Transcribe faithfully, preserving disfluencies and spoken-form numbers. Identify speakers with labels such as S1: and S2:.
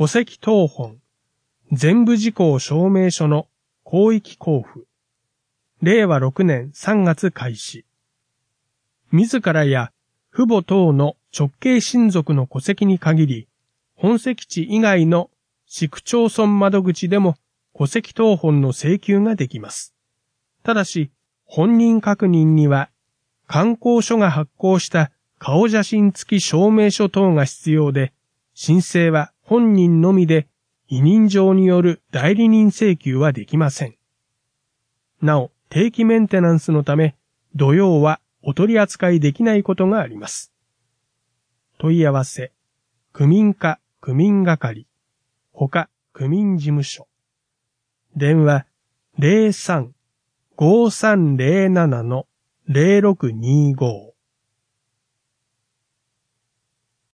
S1: 戸籍謄本、全部事項証明書の広域交付。れいわろくねんさんがつ開始。自らや父母等の直系親族の戸籍に限り、本籍地以外の市区町村窓口でも戸籍謄本の請求ができます。ただし、本人確認には、観光所が発行した顔写真付き証明書等が必要で、申請は本人のみで委任状による代理人請求はできません。なお、定期メンテナンスのため、土曜はお取り扱いできないことがあります。問い合わせ、区民課区民係、他区民事務所。電話 ゼロさん ごーさんゼロなな ゼロろくにーごー